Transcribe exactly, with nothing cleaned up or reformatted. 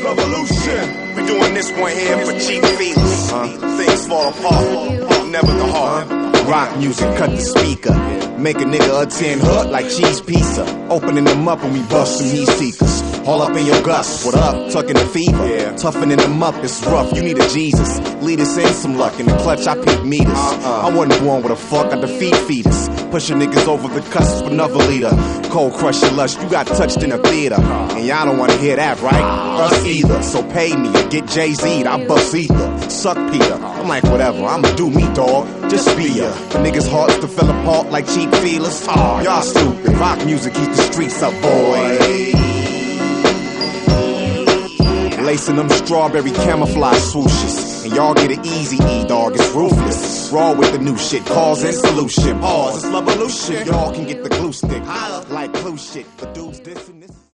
Revolution. We doing this one here for cheap feelings. Uh, things fall apart, never the heart. Rock music, cut the speaker. Make a nigga a ten hook like cheese pizza. Opening them up when we bust some heat seekers. All up in your guts, what up? Tucking the fever, yeah. Toughening them up, it's rough, you need a Jesus. Lead us in some luck, in the clutch I peak meters. uh-uh. I wasn't born with a fuck, I defeat fetus. Pushing niggas over the cusp, another leader. Cold crush your lush, you got touched in a theater. And y'all don't wanna hear that, right? Us either, so pay me or get Jay-Z'd, I bust ether. Suck Peter, I'm like whatever, I'ma do me dog, just be ya. Niggas' hearts to fell apart like cheap feelers. Oh, y'all stupid, rock music keep the streets up, boy. Lacing them strawberry camouflage swooshes. And y'all get an easy E, dog, it's ruthless. Raw with the new shit, cause and solution. Pause, it's revolution. Y'all can get the glue stick. Holla like glue shit. The dudes dissing this.